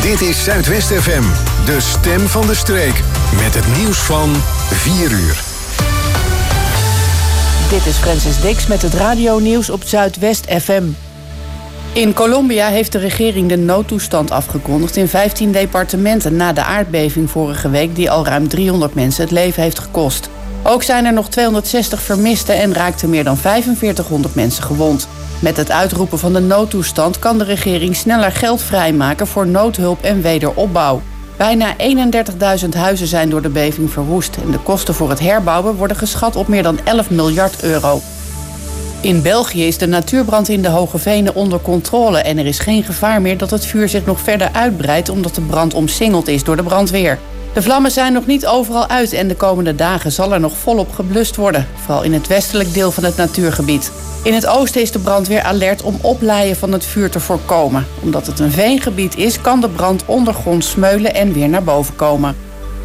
Dit is Zuidwest FM, de stem van de streek. Met het nieuws van 4 uur. Dit is Francis Dix met het radionieuws op Zuidwest FM. In Colombia heeft de regering de noodtoestand afgekondigd in 15 departementen na de aardbeving vorige week die al ruim 300 mensen het leven heeft gekost. Ook zijn er nog 260 vermisten en raakten meer dan 4500 mensen gewond. Met het uitroepen van de noodtoestand kan de regering sneller geld vrijmaken voor noodhulp en wederopbouw. Bijna 31.000 huizen zijn door de beving verwoest en de kosten voor het herbouwen worden geschat op meer dan 11 miljard euro. In België is de natuurbrand in de Hoge Venen onder controle en er is geen gevaar meer dat het vuur zich nog verder uitbreidt omdat de brand omsingeld is door de brandweer. De vlammen zijn nog niet overal uit en de komende dagen zal er nog volop geblust worden, vooral in het westelijk deel van het natuurgebied. In het oosten is de brandweer alert om oplaaien van het vuur te voorkomen. Omdat het een veengebied is, kan de brand ondergronds smeulen en weer naar boven komen.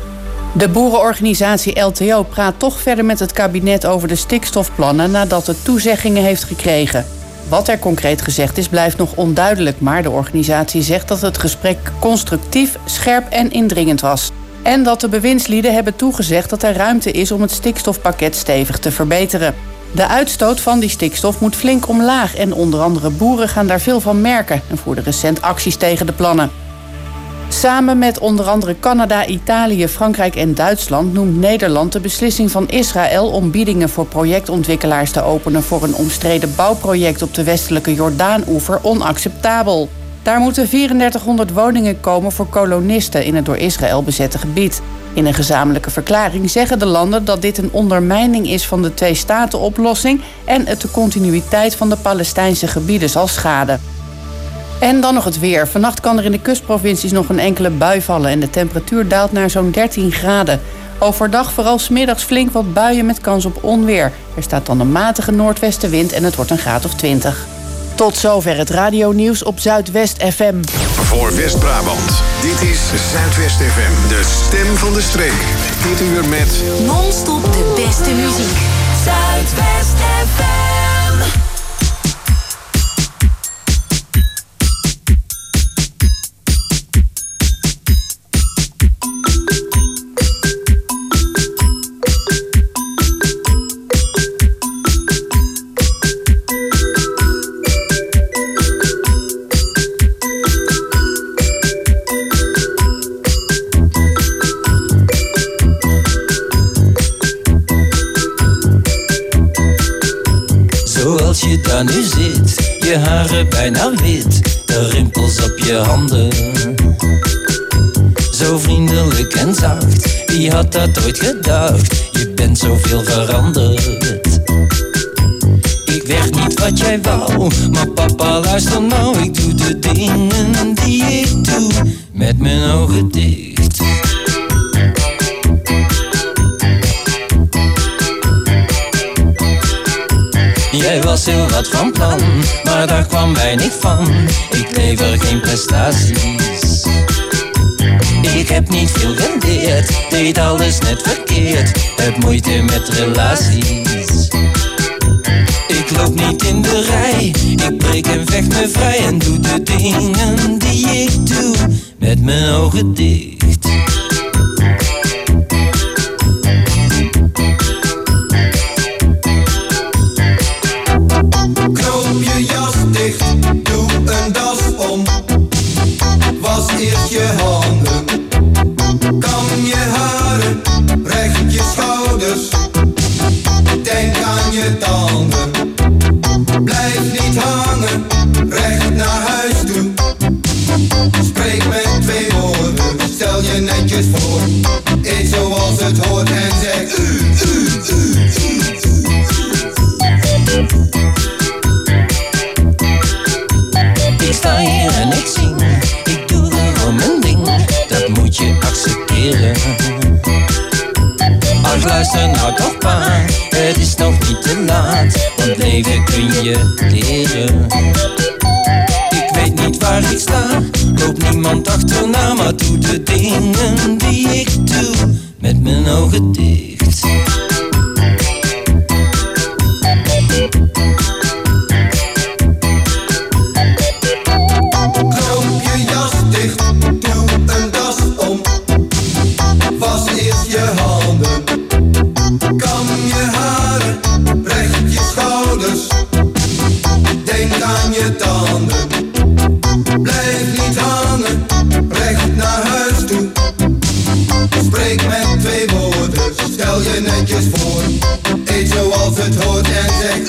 De boerenorganisatie LTO praat toch verder met het kabinet over de stikstofplannen nadat het toezeggingen heeft gekregen. Wat er concreet gezegd is, blijft nog onduidelijk, maar de organisatie zegt dat het gesprek constructief, scherp en indringend was. En dat de bewindslieden hebben toegezegd dat er ruimte is om het stikstofpakket stevig te verbeteren. De uitstoot van die stikstof moet flink omlaag en onder andere boeren gaan daar veel van merken en voerden recent acties tegen de plannen. Samen met onder andere Canada, Italië, Frankrijk en Duitsland noemt Nederland de beslissing van Israël om biedingen voor projectontwikkelaars te openen voor een omstreden bouwproject op de westelijke Jordaan-oever onacceptabel. Daar moeten 3400 woningen komen voor kolonisten in het door Israël bezette gebied. In een gezamenlijke verklaring zeggen de landen dat dit een ondermijning is van de twee-staten-oplossing en het de continuïteit van de Palestijnse gebieden zal schaden. En dan nog het weer. Vannacht kan er in de kustprovincies nog een enkele bui vallen en de temperatuur daalt naar zo'n 13 graden. Overdag vooral 's middags flink wat buien met kans op onweer. Er staat dan een matige noordwestenwind en het wordt een graad of 20. Tot zover het radionieuws op Zuidwest FM. Voor West-Brabant, dit is Zuidwest FM, de stem van de streek. Dit uur met non-stop de beste muziek. Zuidwest FM. Zoals je daar nu zit, je haren bijna wit, de rimpels op je handen. Zo vriendelijk en zacht, wie had dat ooit gedacht? Je bent zoveel veranderd. Ik werd niet wat jij wou, maar papa luister nou. Ik doe de dingen die ik doe, met mijn ogen dicht. Jij was heel wat van plan, maar daar kwam weinig van. Ik lever geen prestaties. Ik heb niet veel geleerd, deed alles net verkeerd. Heb moeite met relaties. Ik loop niet in de rij, ik breek en vecht me vrij. En doe de dingen die ik doe, met mijn ogen dicht. Knoop je jas dicht, doe een das om. Was eerst je handen, kam je haren, recht je schouders. Denk aan je tanden, blijf niet hangen, recht naar huis toe. Spreek met 2 woorden, stel je netjes voor. Eet zoals het hoort en zeg Ik sta hier en ik zing, ik doe gewoon mijn ding, dat moet je accepteren. Ach luister nou toch pa, het is nog niet te laat, want leven kun je leren. Ik weet niet waar ik sta, loop niemand achterna, maar doe de dingen die ik doe, met mijn ogen dicht. knoop je jas dicht, doe eens voor. Eet zoals het hoort en zeg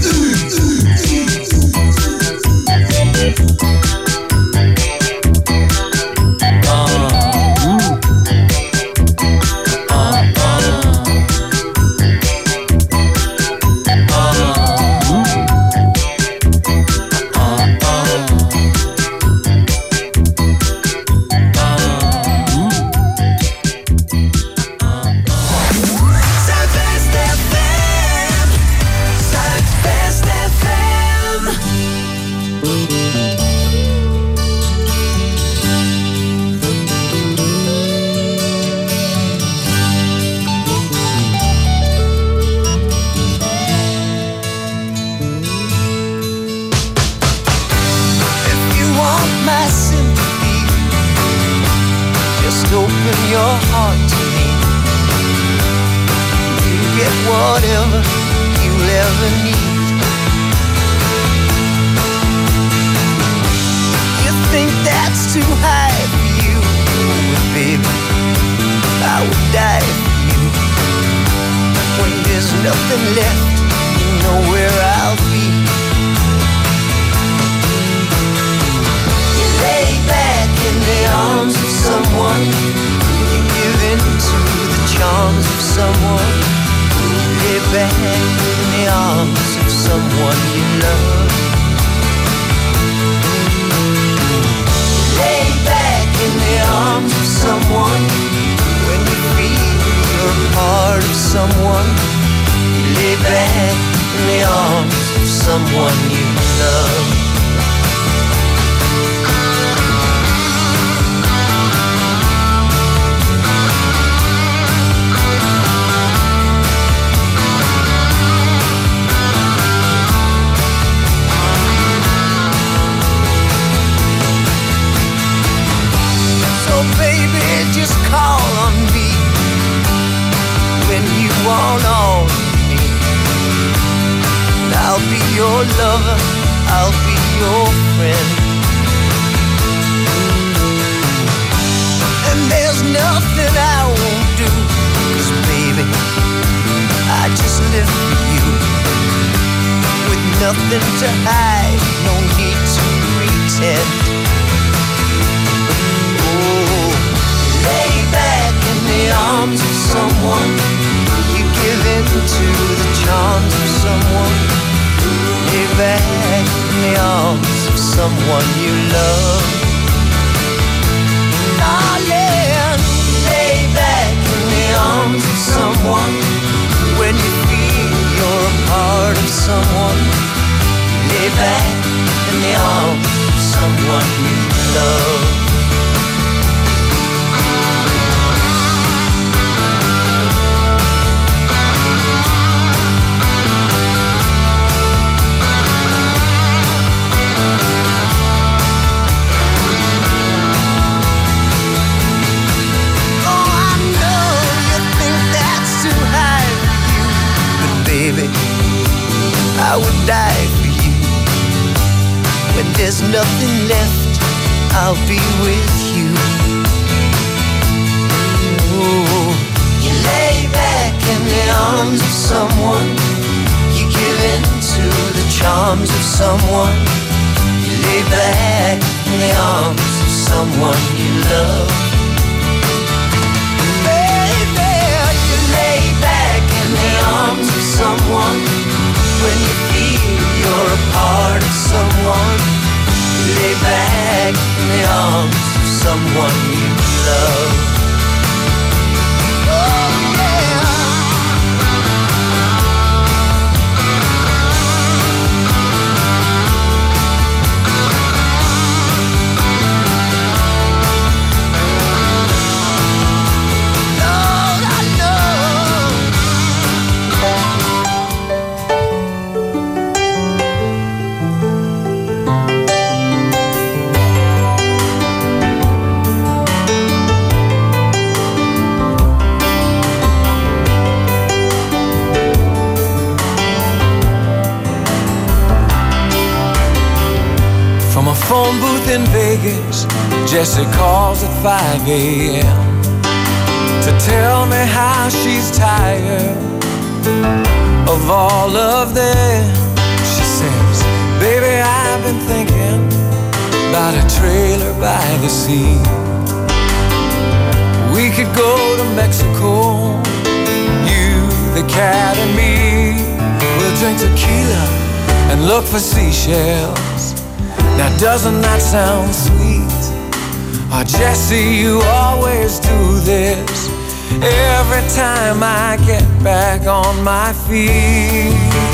phone booth in Vegas, Jessie calls at 5 a.m. to tell me how she's tired of all of them. She says, baby, I've been thinking about a trailer by the sea. We could go to Mexico, you, the cat and me. We'll drink tequila and look for seashells. Now doesn't that sound sweet? Oh, Jessie, you always do this every time I get back on my feet.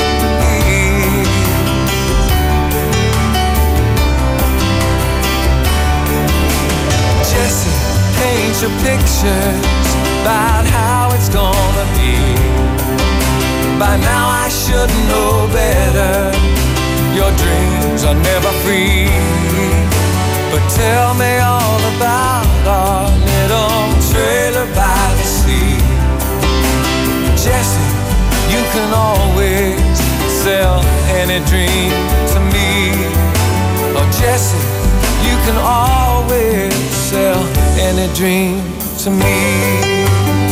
Jessie, paint your pictures about how it's gonna be. By now I should know better. Your dreams are never free. But tell me all about our little trailer by the sea. Jessie, you can always sell any dream to me. Oh, Jessie, you can always sell any dream to me.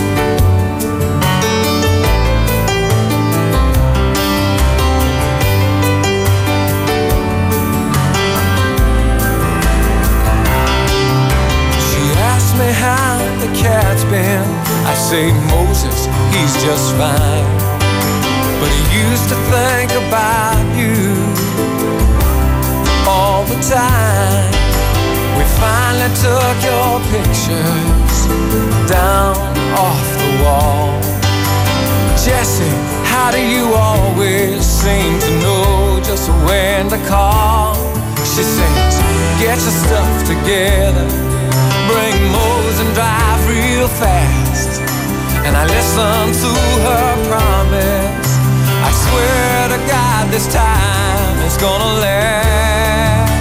How the cat's been. I say Moses, he's just fine, but he used to think about you all the time. We finally took your pictures down off the wall. Jessie, how do you always seem to know just when to call? She says, get your stuff together, bring Mose and drive real fast. And I listen to her promise. I swear to God this time it's gonna last.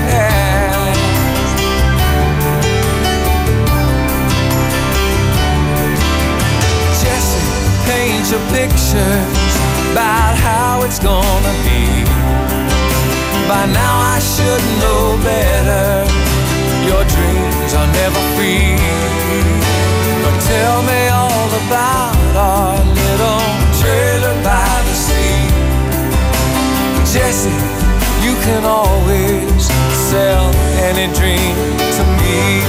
Jessie, paint your pictures about how it's gonna be. By now I should know better. Your dreams are never free. But tell me all about our little trailer by the sea. Jessie, you can always sell any dream to me.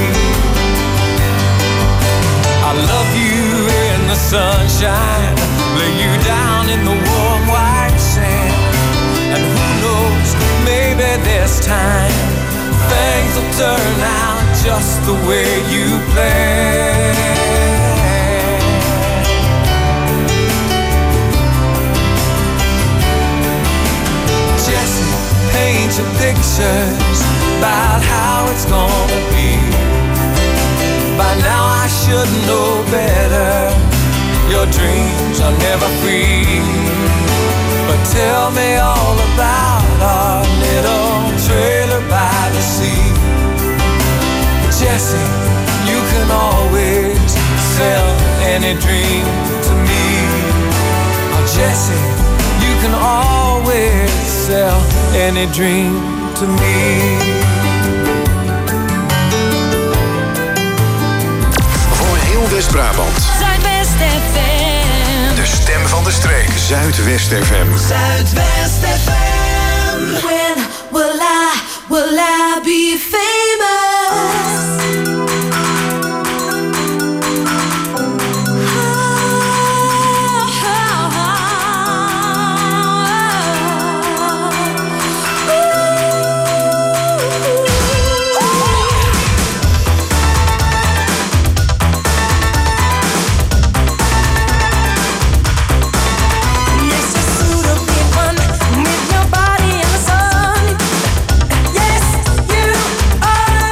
I love you in the sunshine, lay you down in the warm white sand. And who knows, maybe this time things will turn out just the way you planned. Jessie, paint your pictures about how it's gonna be. By now I should know better. Your dreams are never free. But tell me all about our little trailer by the sea. Jessie, you can always sell any dream to me. Oh, Jessie, you can always sell any dream to me. Voor heel West-Brabant. Zuidwest FM. De stem van de streek. Zuidwest FM. Zuidwest FM. When will I be famous? With your body in the sun, yes, you are.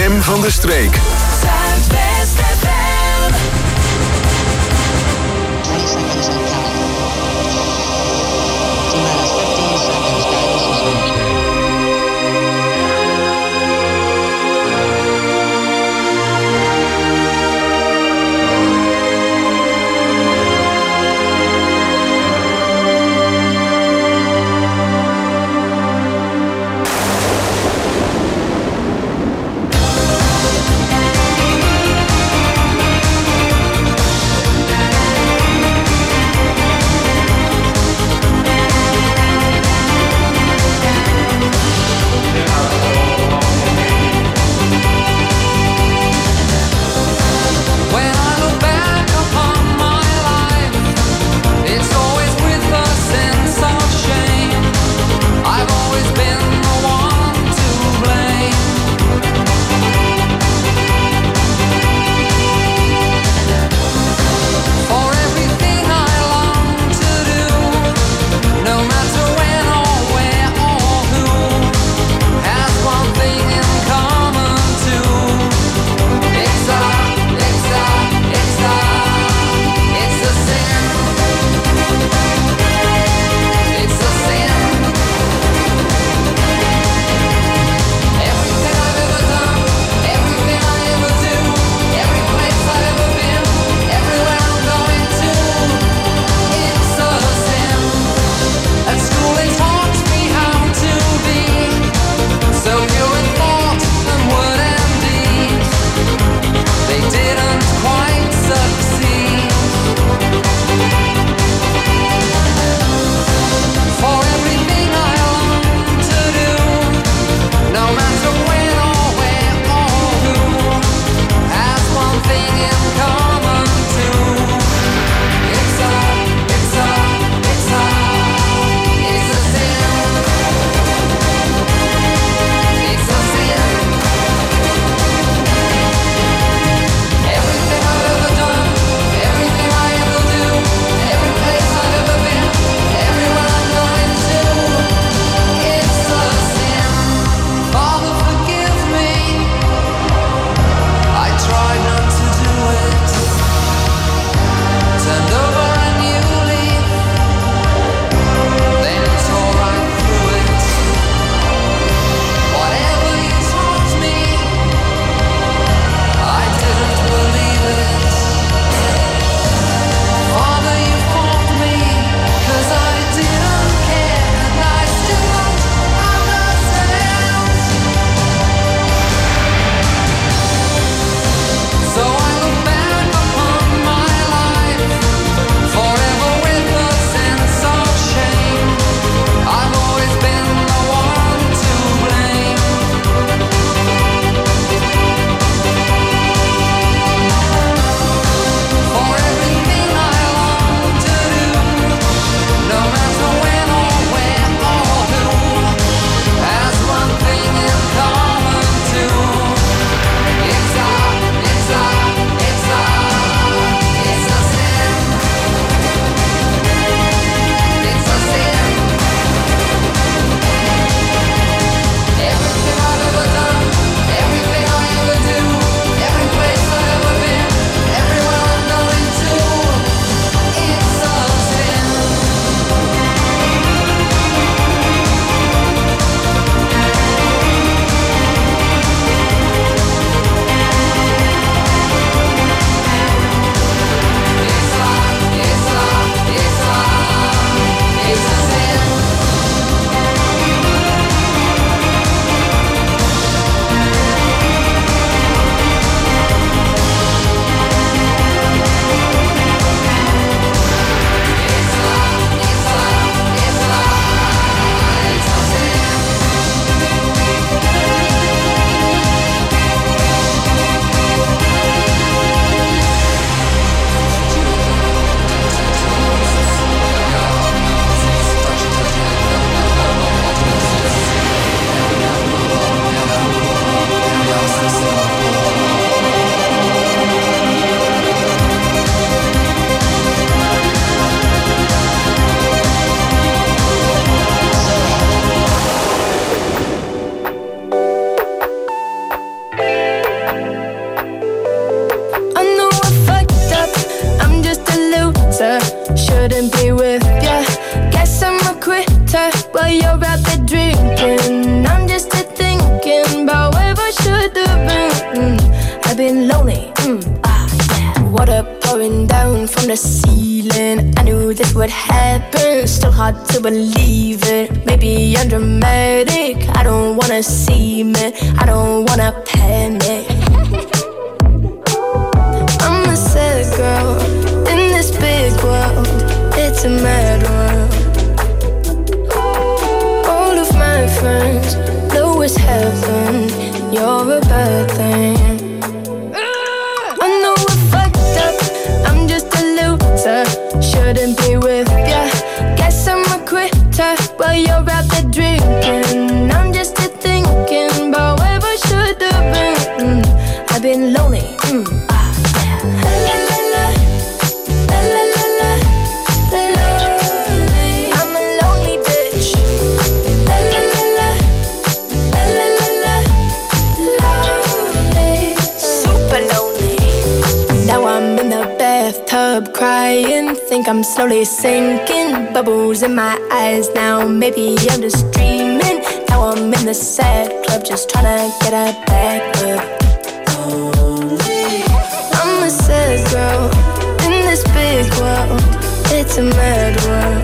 stem van de streek. Zuidwest FM. 20 seconds on count. T-minus 15 seconds, guidance is finished. the ceiling. I knew this would happen, still hard to believe it. Maybe I'm dramatic, I don't wanna seem it, I don't wanna panic. I'm a sad girl in this big world, it's a mad world. All of my friends know it's heaven, you're a bad thing. I know we're fucked up, I'm just a loser, shouldn't be with ya. Guess I'm a quitter, well you're out there drinking. I'm just a thinking about where I should have been. I've been lonely, I'm a lonely bitch. Super lonely. Now I'm in the bathtub crying, think I'm slowly sinking. Bubbles in my eyes now, maybe I'm just dreaming. Now I'm in the sad club, just trying to get a back up. I'm a sad girl in this big world, it's a mad world.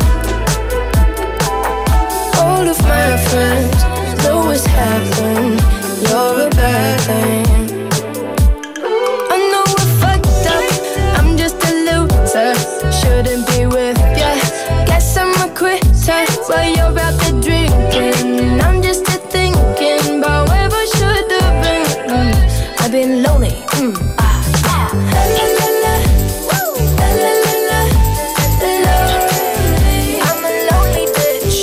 All of my friends know it's happened, you're a bad thing. I know we're fucked up, I'm just a loser, shouldn't be with ya. Guess I'm a quitter, while you're out there drinking. I'm just a thinking about where I should have been. I've been lonely, I'm a lonely bitch.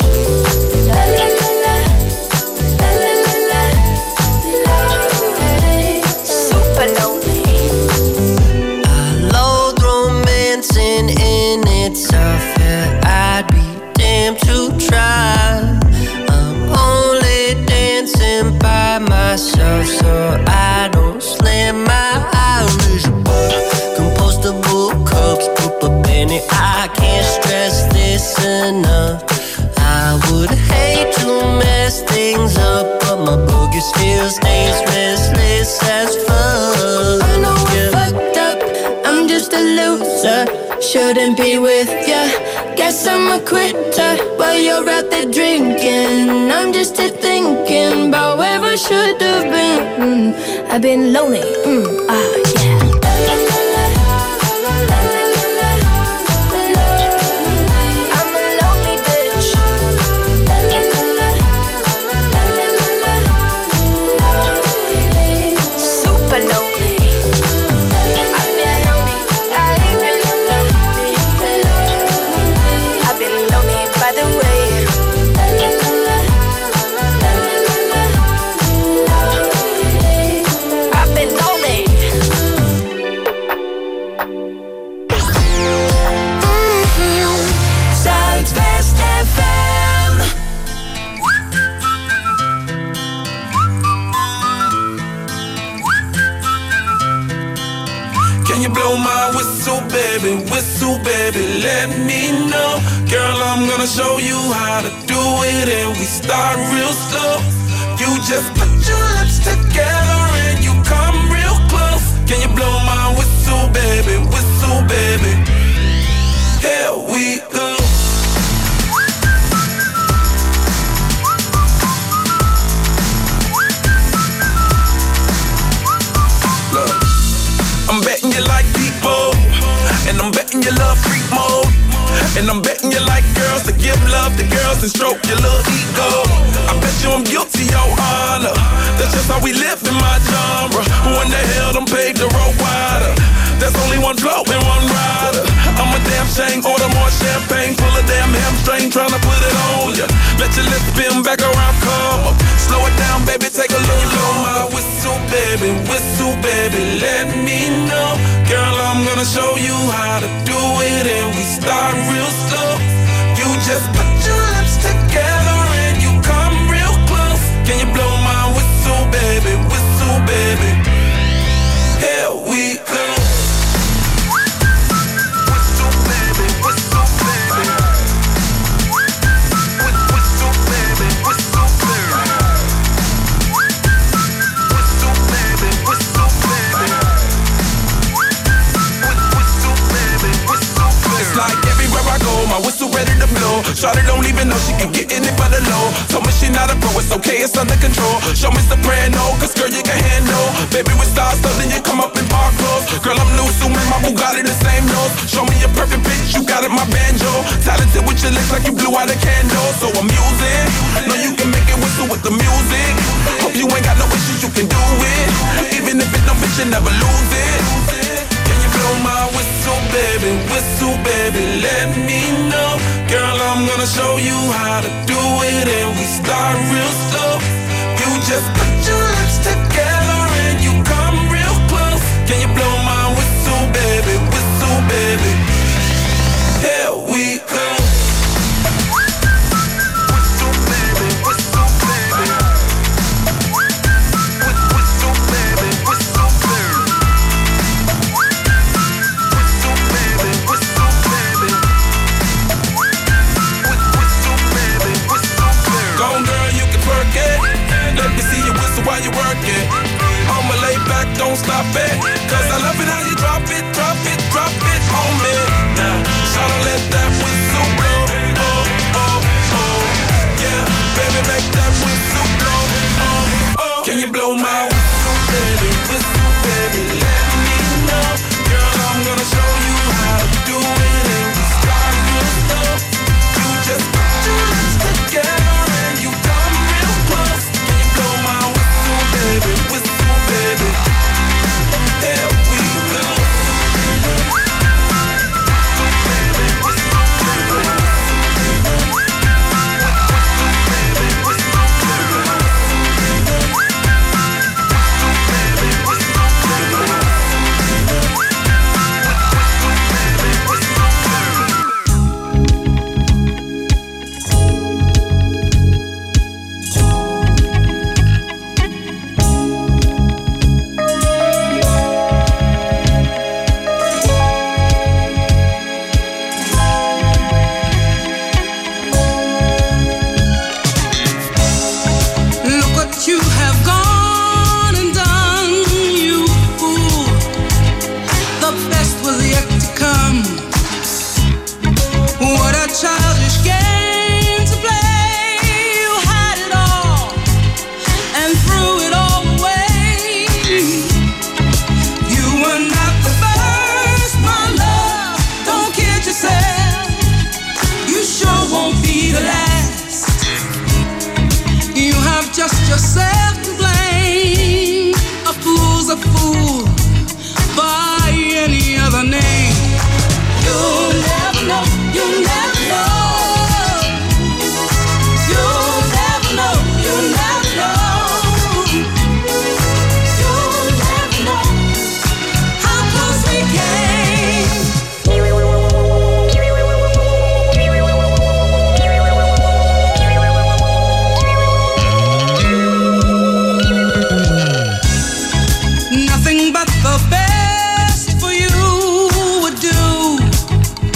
Super lonely. I loathe romancing in itself, yeah, I'd be damned to try. I'm only dancing by myself, so I don't slam my eyes. Compostable cups, put a penny, I can't stress this enough. I would hate to mess things up, but my boogie still stays restless as fuck. I know I'm fucked up, I'm just a loser, shouldn't be with ya. Guess I'm a quitter, while you're out there drinking. I'm just a thinking about where I should have been. I've been lonely, yeah. I'm a lonely bitch. Super lonely. I've been lonely. I've been lonely by the way. I've been lonely. Zuidwest FM. Can you blow my whistle, baby, let me know. Girl, I'm gonna show you how to do it, and we start real slow. You just put your lips together and you come real close. Can you blow my whistle, baby, here we go. Look, I'm betting you like people, and I'm betting you love freak mode, and I'm betting you like girls to give love to girls and stroke your little ego. I bet you I'm guilty, your honor. That's just how we live in my genre. Who in the hell done paved the road wider? There's only one flow and one rider. I'm a damn shame, order more champagne, full of damn hamstring, tryna put it on ya. Let your lips spin back around, come up. Slow it down, baby, take a little blow my whistle, baby, let me know. Girl, I'm gonna show you how to do it, and we start real slow. You just put your lips together and you come real close. Can you blow my whistle, baby, here we go. Whistle, baby. her don't even know she can get in it for the low. Told me she not a pro, it's okay, it's under control. Show me soprano, cause girl you can handle. Baby with stars, so then you come up in park clothes. Girl I'm new, so man, my Bugatti the same nose. Show me a perfect pitch, you got it, my banjo. Talented with your lips like you blew out a candle. So I'm using, know you can make it whistle with the music. Hope you ain't got no issues, you can do it. Even if it don't fit, you never lose it. Can you blow my whistle, baby, let me know. Girl, I'm gonna show you how to do it, and we start real slow. You just put your lips together and you come real close. Can you blow my whistle, baby, here we go. Whistle, baby, whistle, baby. Whistle, baby, whistle, baby. Whistle, baby, whistle, baby. Whistle, baby, whistle, baby. Go on, girl, you can work it. Let me see you whistle while you work it. I'ma lay back, don't stop it. Cause I love it how you drop it on me. Now, tryna let that whistle blow. Oh, oh, oh. Yeah, baby, make that whistle blow. Oh, oh. Can you blow my whistle, baby, let me know. Girl, I'm gonna show you how to do it, and we start real slow. You just put your lips together and you come real close. Can you blow my whistle, baby, here we go. Nothing but the best for you would do.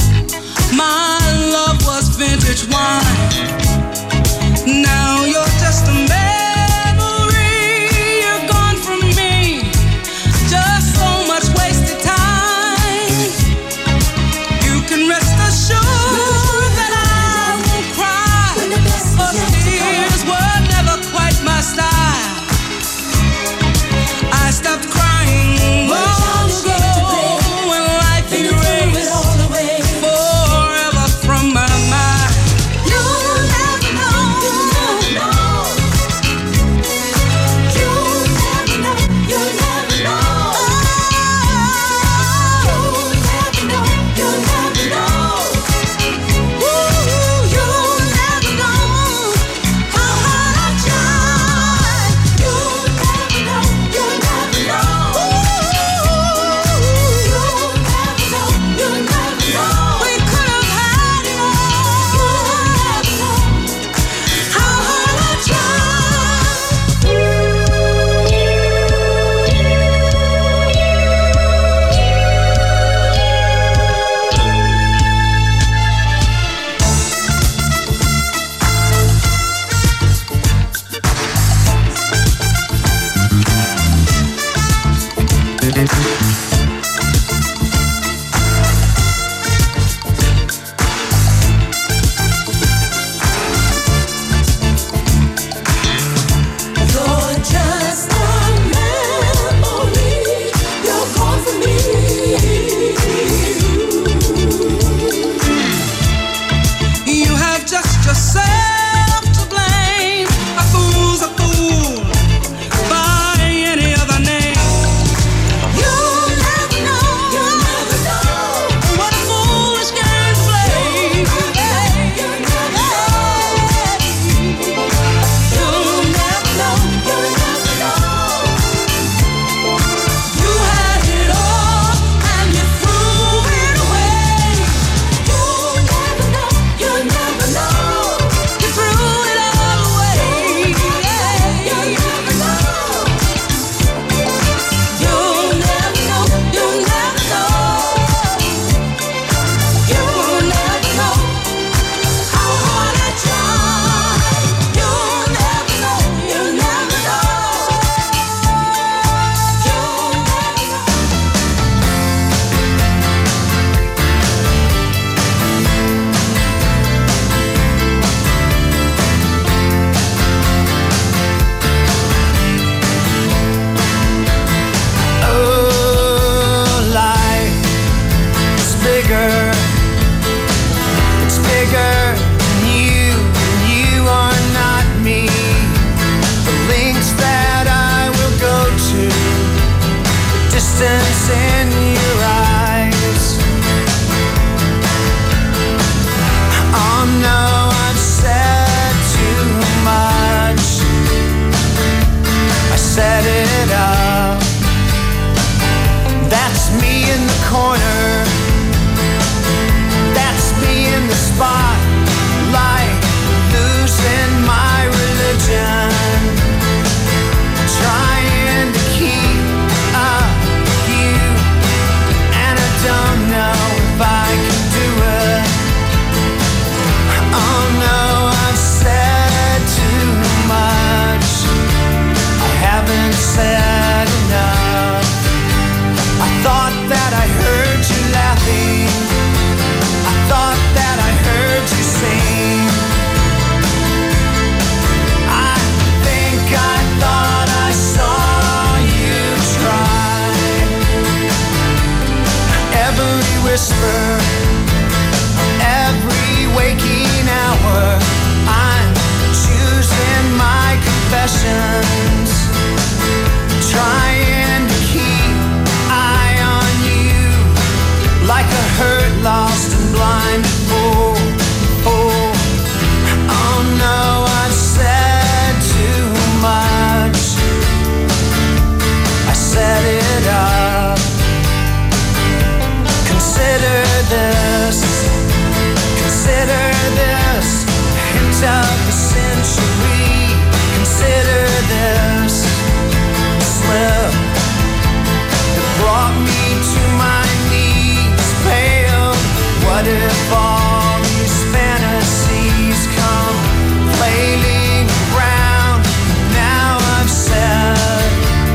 of the century. Consider this slip that brought me to my knees, pale. What if all these fantasies come flailing around? Now I've said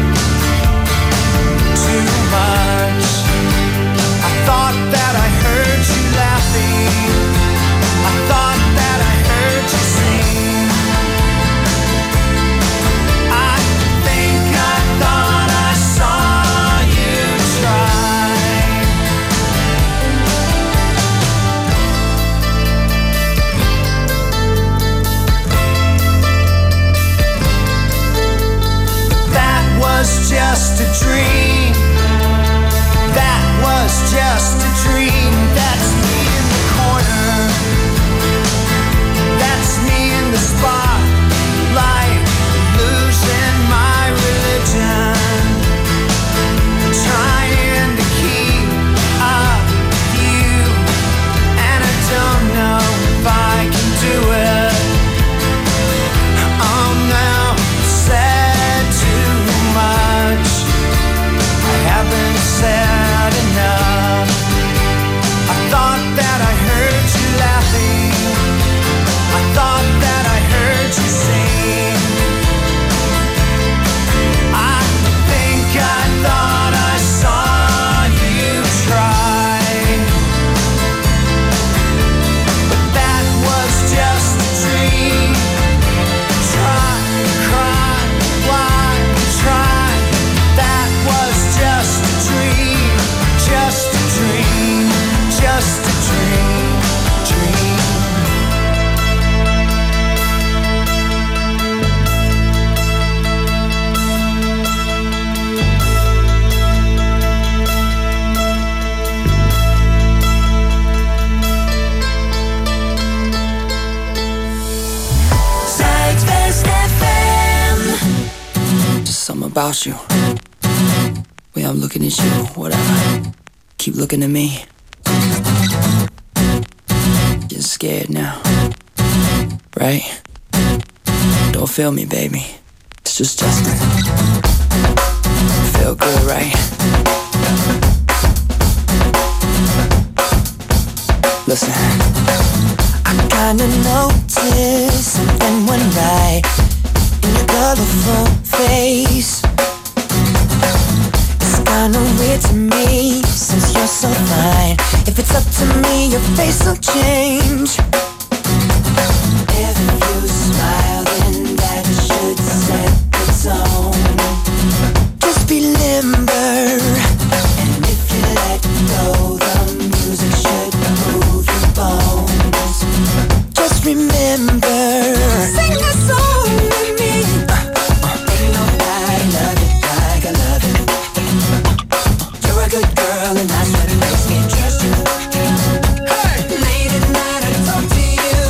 too much. I thought that I heard you laughing. I thought that I heard you sing. I think I thought I saw you try. That was just a dream. That was just a dream. That's me in the corner. That's me in the spotlight, losing my religion, trying to keep up with you, and I don't know if I can do it. I'm now said too much. I haven't said enough. I thought that I heard you laughing. I thought that I heard you sing. I think I thought I saw you try. But that was just a dream. Try, cry, why try? That was just a dream. Just a dream. Just a dream. Dream. Zuidwest FM. Just something about you. Way I'm looking at you, whatever. Keep looking at me. Getting scared now, right? Don't feel me, baby. It's just Justin. Feel good, right? Listen. I kinda noticed something went right in your colorful face. It's kinda weird to me since you're so fine. If it's up to me, your face will change. If you smile, then that should set the tone. Just be limber, and if you let go, the music should move your bones. Just remember, sing a song with me. Ain't nobody love it like I love it. You're a good girl, and that's what makes me trust you. Hey, late at night I talk to you.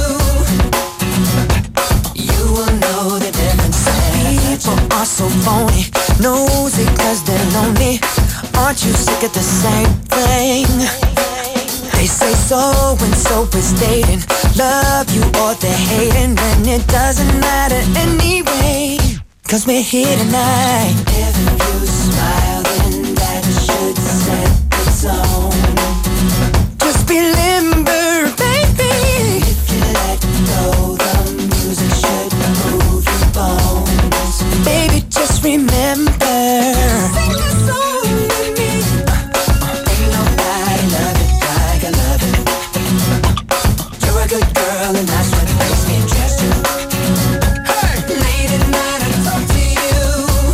You will know the difference. People are so phony, nosy 'cause they're lonely. Aren't you sick of the same thing? They say so and so is dating, love you or they're hating, and it doesn't matter anyway, 'cause we're here tonight. If you smile, then that should set the tone. Just be limber, baby. If you let go, the music should move your bones. Baby, just remember, sing a song with me. Ain't nobody love it like I love it. You're a good girl, and that's what makes me trust you. Hey, late at night I talk to you.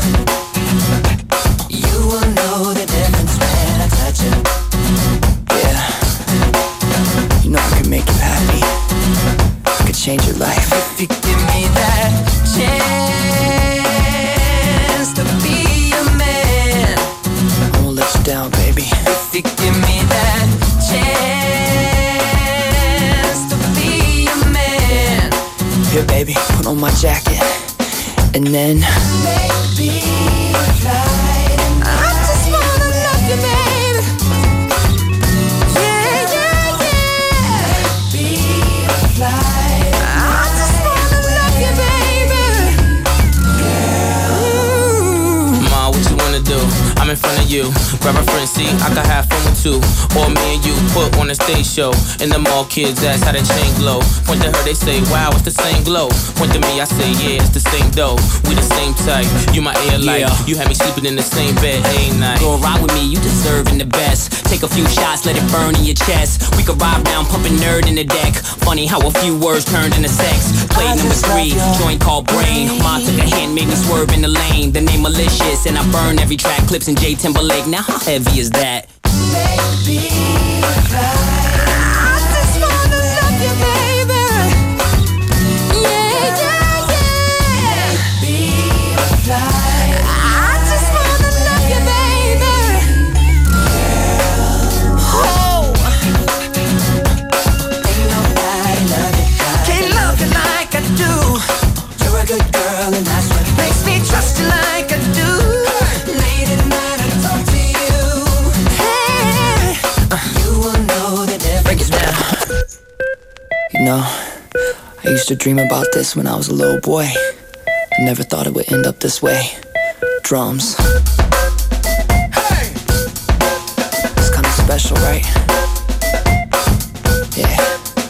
You will know the difference when I touch you. Yeah, you know I can make you happy. I could change your life if you give me that chance to be a man. I won't let you down, baby. If you give me that chance to be a man. Here, baby, put on my jacket, and then maybe fly. I just wanna love you, baby. Yeah, yeah, yeah. Maybe fly. I just I'm in front of you. Grab a friend, see, I can have fun with two. Or me and you put on a stage show. And them all kids ask how the chain glow. Point to her, they say, wow, it's the same glow. Point to me, I say, yeah, it's the same dough. We the same type, you my air light. You had me sleeping in the same bed, ain't night. Go ride with me, you deserving the best. Take a few shots, let it burn in your chest. We could ride down, pumping nerd in the deck. Funny how a few words turned into sex. Play number 3, joint called Brain. Ma took a hand, made me swerve in the lane. The name malicious, and I burn every track. Clips in J Timberlake, now how heavy is that? Baby, I just wanna love you, baby. Yeah, yeah, yeah. Baby, I just wanna love you, baby. Oh, ain't nobody love you, can't love you like I do. You're a good girl, and that's what makes me trust you like I do. Late at night, I talk to you. Hey, you will know the difference. Break it down. You know, I used to dream about this when I was a little boy. I never thought it would end up this way. Drums. Hey! It's kinda special, right? Yeah.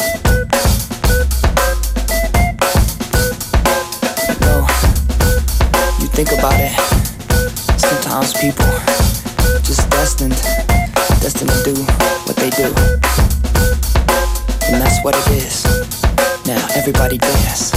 You know, you think about it, sometimes people just destined to do what they do. And that's what it is. Now everybody dance.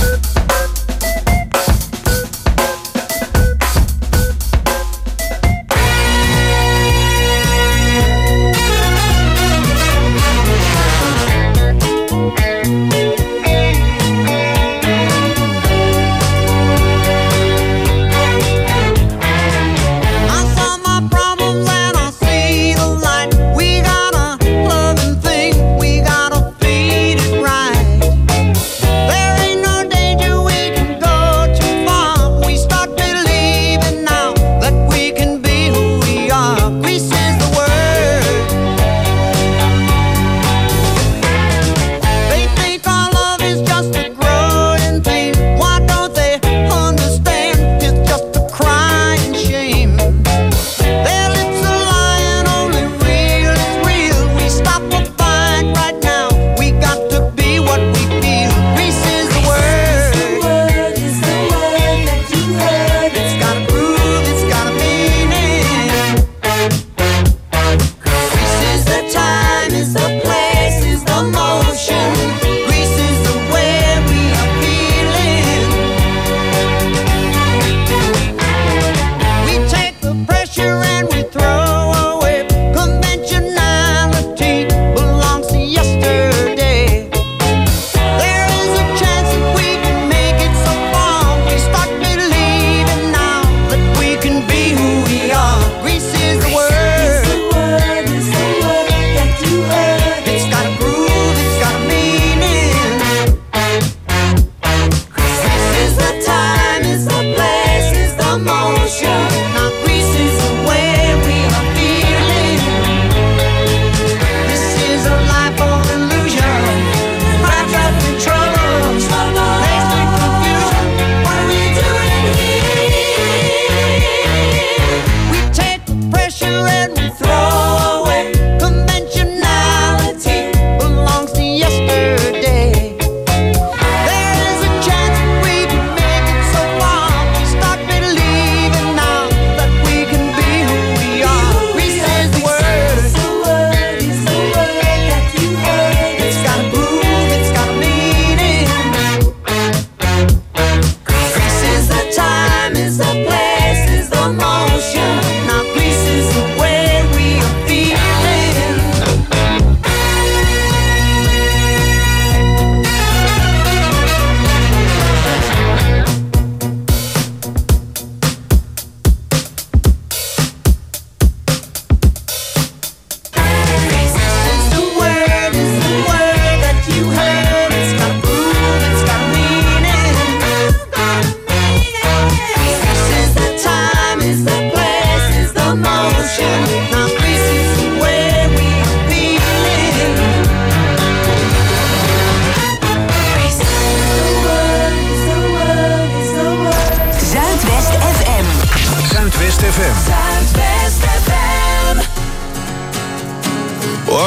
Zuidwest FM. Zuidwest FM.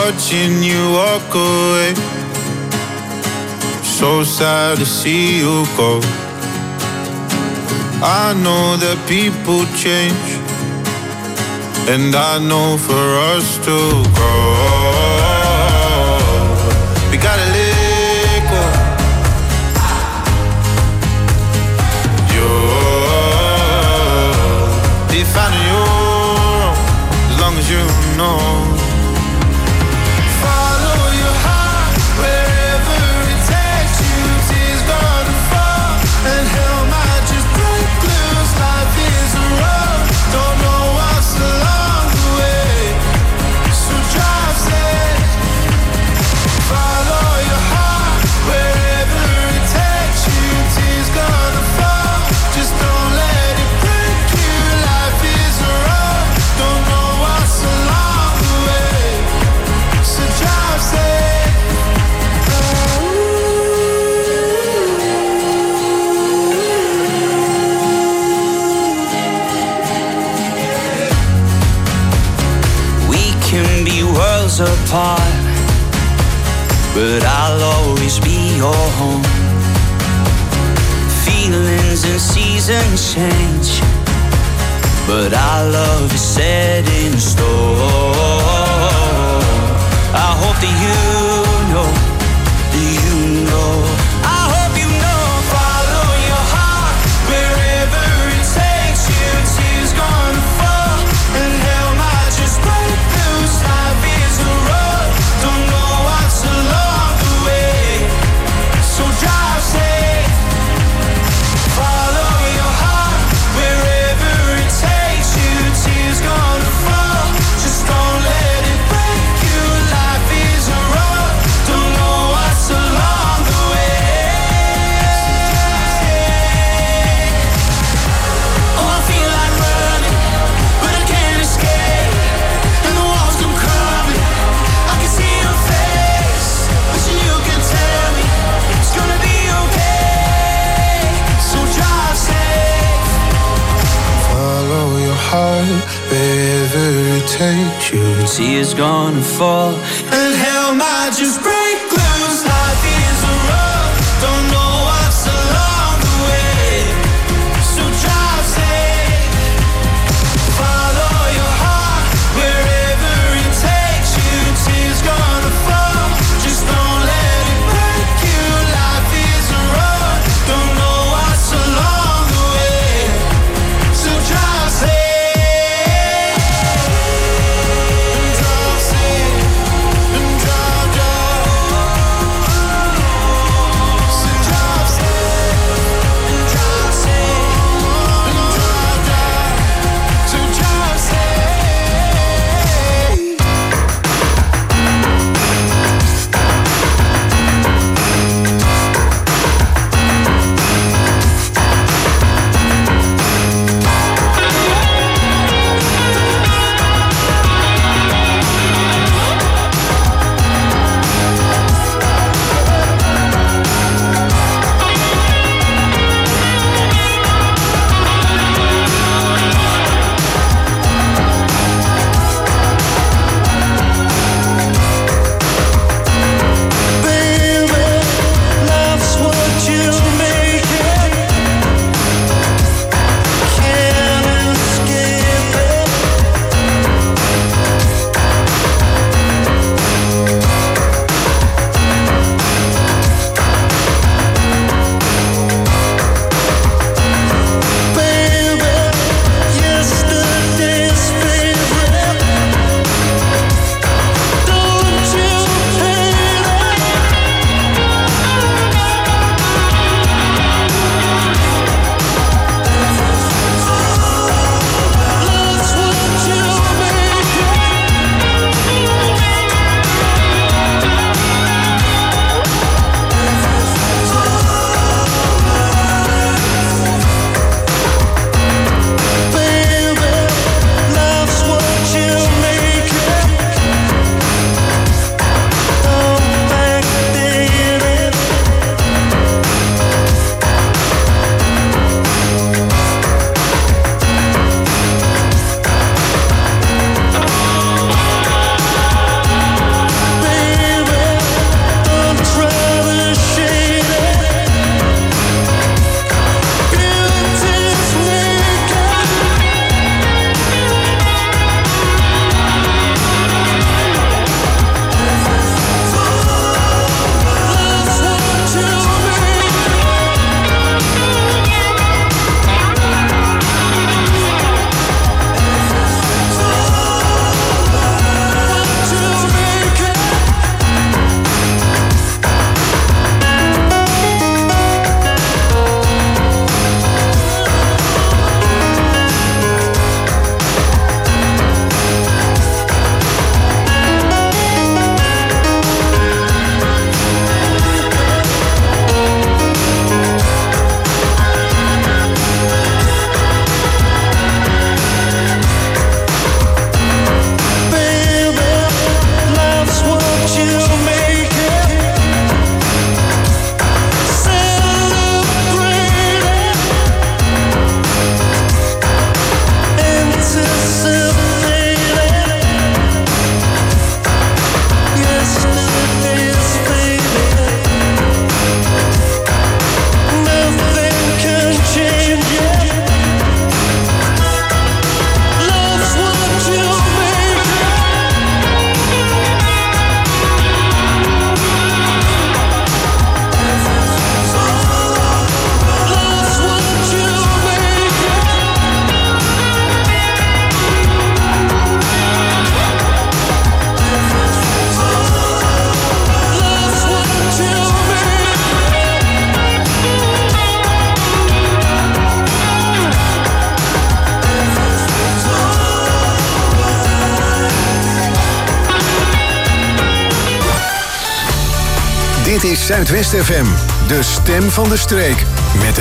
watching you walk away. So sad to see you go. I know that people change, and I know for us to grow, we gotta let go. You'll be finding your own, as long as you know. Apart, but I'll always be your home. Feelings and seasons change, but our love is set in stone. I hope that you know, I hope you know. Follow your heart wherever it takes you. Tears gonna fall and hell might just break loose. Life is a road, don't know what's along the way, so drive safe. Follow your heart wherever it takes you. Tears gonna fall, just don't let it break you. Life is a road, don't know what's along the way. Oh, I feel like running, but I can't escape, and the walls come crumbling. I can see your face, wishing you could tell me it's gonna be okay, so drive safe. Follow your heart wherever it takes you. Tears gonna fall And hell might just break loose. Life is a road, don't know what's along the way, so drive safe. Follow your heart wherever it takes you. Tears gonna fall, just don't let it break you. Life is a road, don't know what's along the way, so drive safe. Drive safe, and drive, drive. Dit is Zuidwest FM, de stem van de streek. Met